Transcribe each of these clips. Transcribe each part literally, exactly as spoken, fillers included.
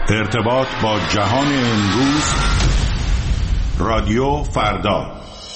ارتباط با جهان امروز، رادیو فردا.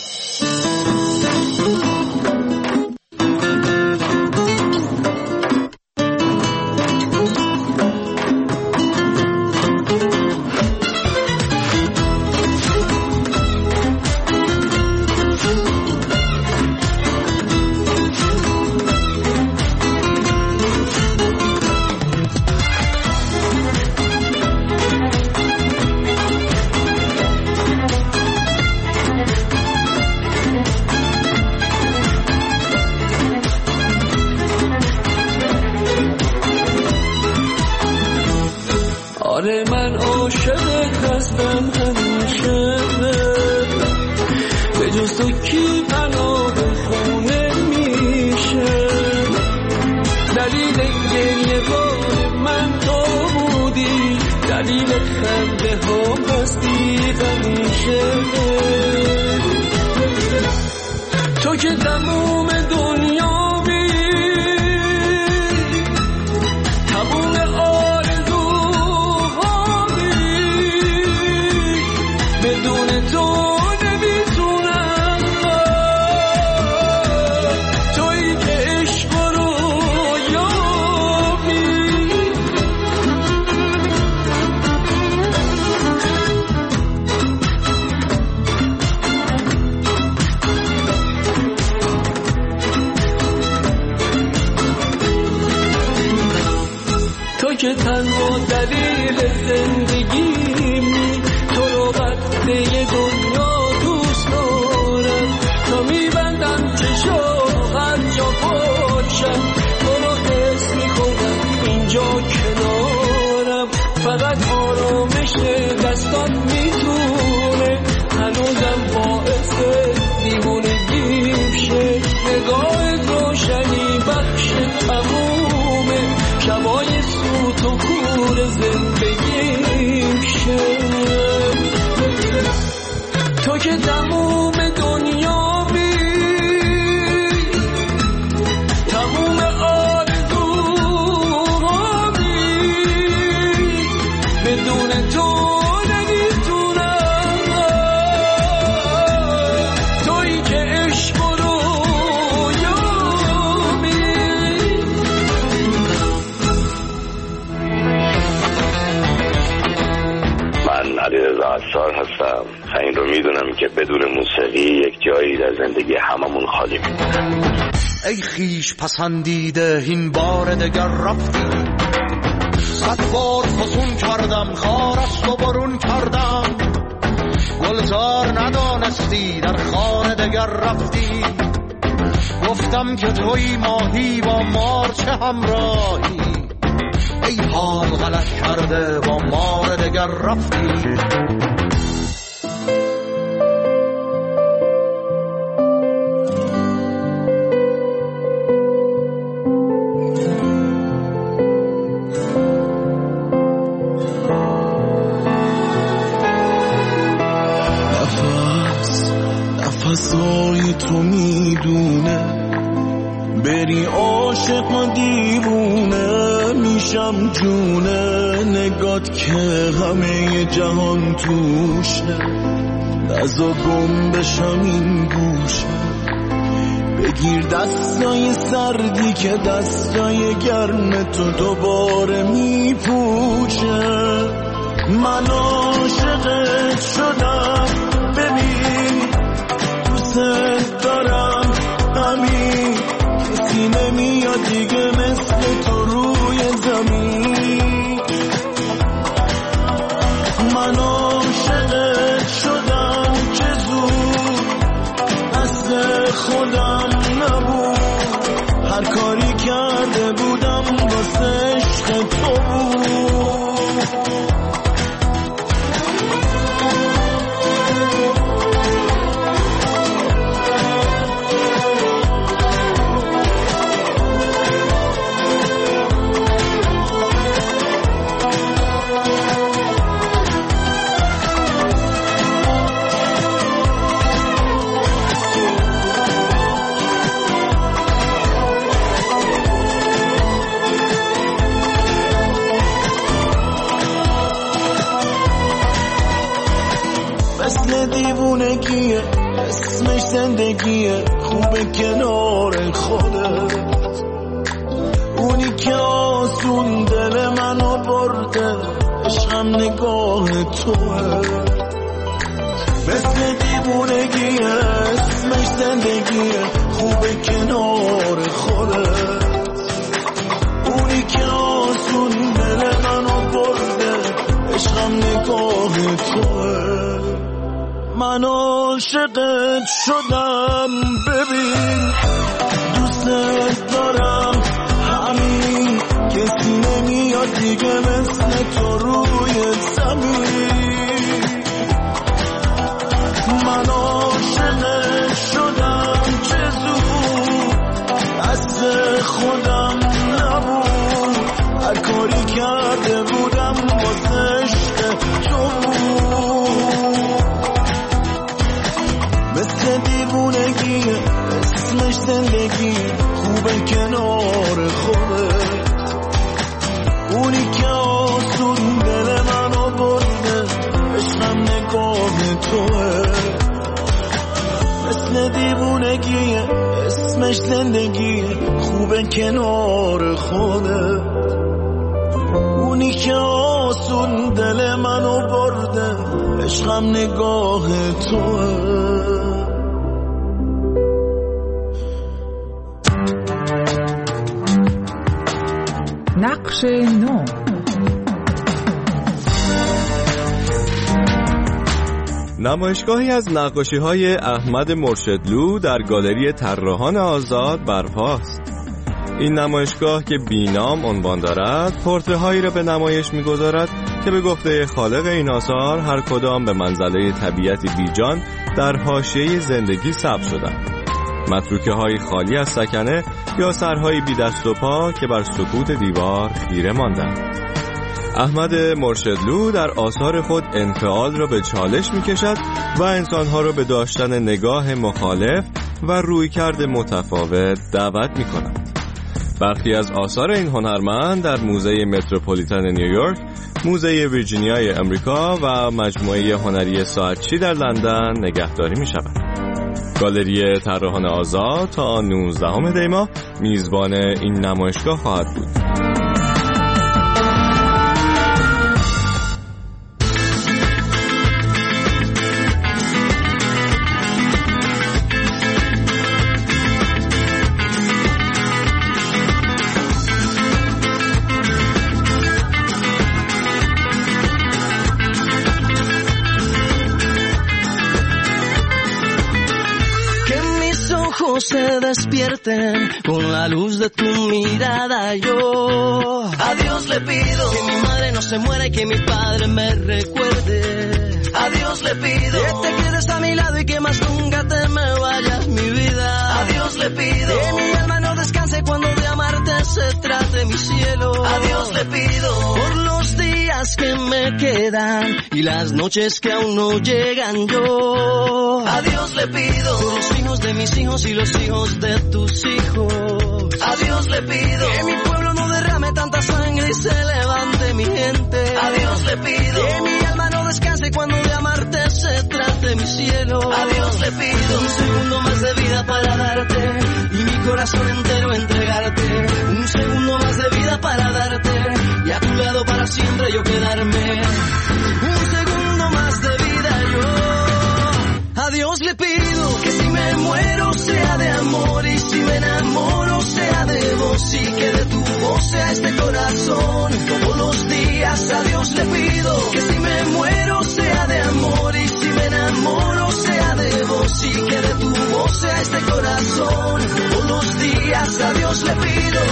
آره من عاشقت هستم همیشه، به جز تو کی پناه به خونه میشه. دلیل گریه بار من تو بودی، دلیل خنده ها هستی همیشه. تو که تموم دنیا که تنها دلیل زندگیمی، تو رو وقته دنیا دوست دارم. تا میبندم چشم هر جا باشم، تو رو حس میکنم اینجا کنارم. فقط آرامش دستات میتونه هنوزم باعث دیوونگیم شه. نگاه روشنی بخش تمومه شبای سوت و کور زندگیم شه. تو که تموم دنیا بی، تموم آرزوها بی، بدون تو نمیتونم. تویی که عشق رو علیرضا عصار هستم. این رو میدونم که بدون موسیقی یک جایی در زندگی هممون خالی میمونه. ای خیش پسندیده این بار دگر رفتی، صد بار فسون کردم خارست و برون کردم. گلزار ندانستی در خانه دگر رفتی، گفتم که توی ماهی با مار چه همراهی. ای حال غلط کرده با مار دگر رفتی. نفس نفسای تو میدونه، بری عاشق و دیوونه میشم جونه. نگات که همه جهان توشه، نزا گم بشم این گوشه. بگیر دستای سردی که دستای گرم تو دوباره میپوشه. من عاشقت شدم، ببین دوست دارم، همین کسی نمیاد دیگه مثل تو روی زمین. من عاشقت شدم که زود اصل خودم نبود، هر کاری کرده بودم واسه عشق تو بود. مثل دیوونگیه اسمش زندگیه خوبه کنار خودت اونی که آسون دل منو برده عشقم نگاه توه مثل دیوونگیه اسمش زندگیه خوبه کنار خودت اونی که آسون دل منو برده عشقم نگاه توه من عاشقت شدم ببین دوست دارم همین کسی نمیاد دیگه مثل تو روی زمین من عاشقت شدم چه زود دست خودم نبود هر کاری کرده بودم واسه عشق تو مثل دیوونگیه اسمش زندگی خوبه کنار خودت اونی که آسون دل منو برده عشقم نگاه توه مثل دیوونگیه اسمش زندگی خوبه کنار خودت اونی که آسون دل منو برده عشقم نگاه توه نقش نو نمایشگاهی از نقاشی‌های احمد مرشدلو در گالری طراحان آزاد برپاست. این نمایشگاه که بینام عنوان دارد، پورتره‌هایی را به نمایش می‌گذارد که به گفته خالق این آثار هر کدام به منزله طبیعتی بیجان در حاشیه زندگی ثبت شدند. متروکه‌های خالی از سکنه یا سرهایی بی دست و پا که بر سکوت دیوار خیره ماندند. احمد مرشدلو در آثار خود انفعال را به چالش می‌کشد و انسان‌ها را به داشتن نگاه مخالف و رویکرد متفاوت دعوت می‌کند. برخی از آثار این هنرمند در موزه متروپولیتن نیویورک، موزه ویرجینیای امریکا و مجموعه هنری ساعتچی در لندن نگهداری می‌شود. گالری طراحان آزاد تا نوزدهم دی ماه میزبان این نمایشگاه خواهد بود. Se despierten con la luz de tu mirada. Yo a Dios le pido que mi madre no se muera y que mi padre me recuerde. A Dios le pido que te quedes a mi lado y que más nunca te me vayas, mi vida. A Dios le pido que mi alma no descanse cuando de amarte se trate, mi cielo. A Dios le pido por los días que me quedan y las noches que aún no llegan. Yo a Dios le pido por los hijos de mis hijos y los hijos de tus hijos. A Dios le pido que mi pueblo no derrame tanta sangre y se levante mi gente. A Dios le pido que mi alma no descanse cuando de amarte se trate, mi cielo. A Dios le pido un segundo más de vida para darte y mi corazón entero entregarte. Un segundo más de vida para darte y a tu lado para siempre yo quedarme. Un segundo más de vida yo. A Dios le pido que si me muero sea de amor y si me enamoro sea de vos y que de tu voz sea este corazón todos los días. A Dios le pido que si me muero sea de amor y si me enamoro sea de vos y que de tu voz sea este corazón todos los días. A Dios le pido,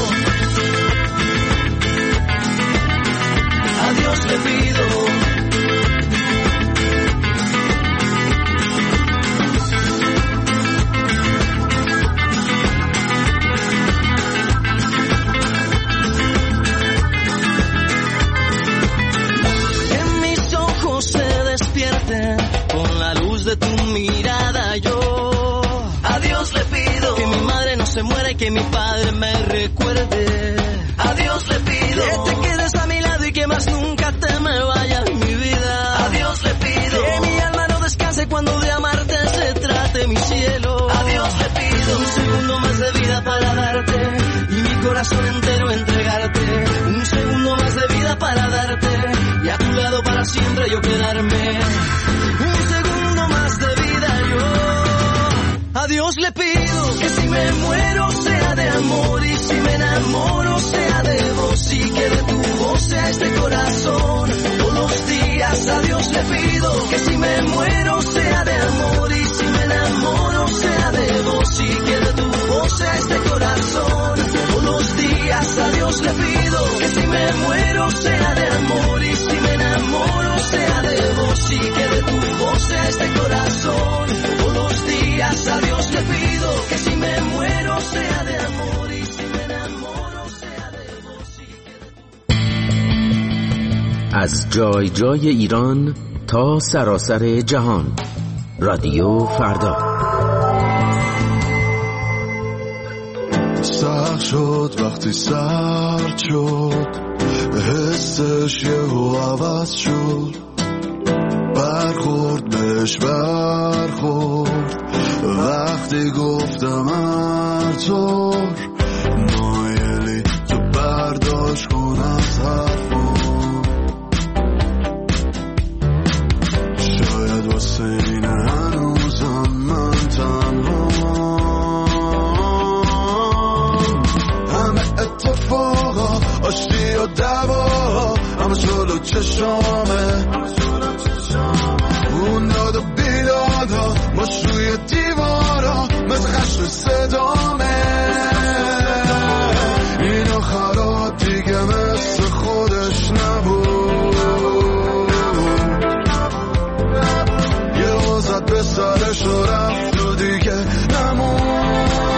a Dios le pido. Con la luz de tu mirada yo a Dios le pido que mi madre no se muera y que mi padre me recuerde. A Dios le pido que te quedes a mi lado y que más nunca te me vayas, mi vida. A Dios le pido que mi alma no descanse cuando vida para darte y mi corazón entero entregarte. Un segundo más de vida para darte y a tu lado para siempre yo quedarme. Un segundo más de vida yo. A Dios le pido que si me muero sea de amor y si me enamoro sea de vos y que de tu voz sea este corazón. Todos los días a Dios le pido que si me muero sea de amor y si me enamoro sea de vos y que de tu voz sea este corazón. Todos los días a Dios le pido que si me muero sea de amor y si me enamoro sea de vos y que de tu voz sea este corazón. Todos los días a Dios le pido que si me muero sea de amor y si me enamoro sea de vos y que de tu... از جای جای ایران تا سراسر جهان. رادیو فردا. سخت شد وقتی سرد شد، حسش یهو عوض شد، برخورد بهش برخورد وقتی گفتم هر طور مایلی تو برداشت کن از حرفم. شاید واسه این هنوزم من تنها، همه اتفاقا آشتی و دوا همه جلو چشامه، اون داد و بیدادا ماش روی دیوارا مثل خشت صدامه. این آخرات دیگه مثل خودش نبود، یه وزد به سرش و رفت و دیگه نمون.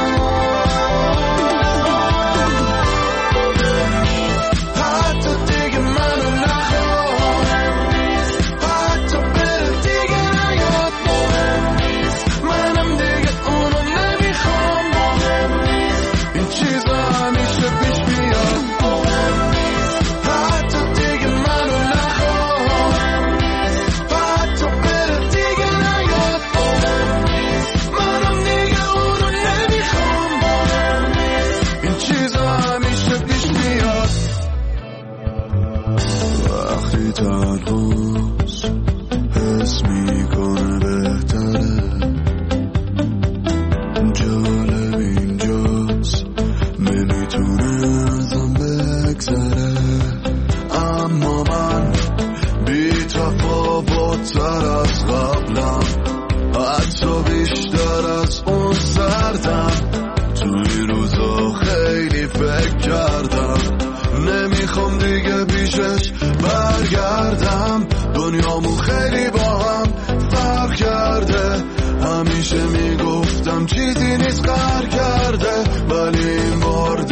دنیامون خیلی با هم فرق کرده، همیشه میگفتم چیزی نیست قهر کرده، ولی این بار